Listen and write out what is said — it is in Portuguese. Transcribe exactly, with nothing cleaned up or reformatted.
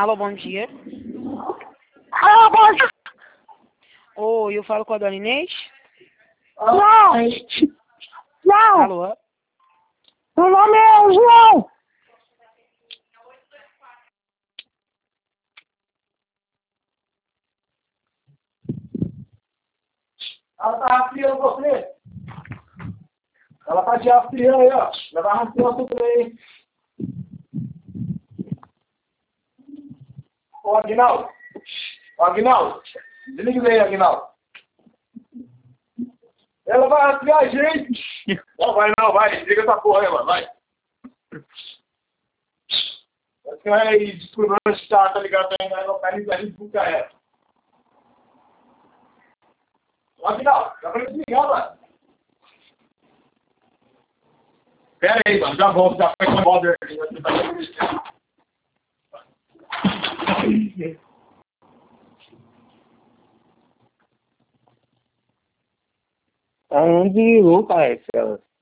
Alô, bom dia. Alô, bom dia. Oi, eu falo com a dona Inês? Não. Não. Alô? Meu nome é João. Ela tá rastreando você. Ela tá te rastreando aí, ó. Ela vai rastreando você por aí. Ô, Aguinaldo. Ô, Aguinaldo. Desliga isso aí, Aguinaldo. Ela vai rastrear a gente. Não, vai não, vai. Desliga essa porra aí, mano. Vai. Você vai descobrir onde tá, tá ligado? Vai localizar a gente com o cara. Ô, Aguinaldo. Dá pra desligar, mano. Pera aí, mano. Já volto. Já foi com o border aqui. Você tá acontecendo. Aonde louca é essa?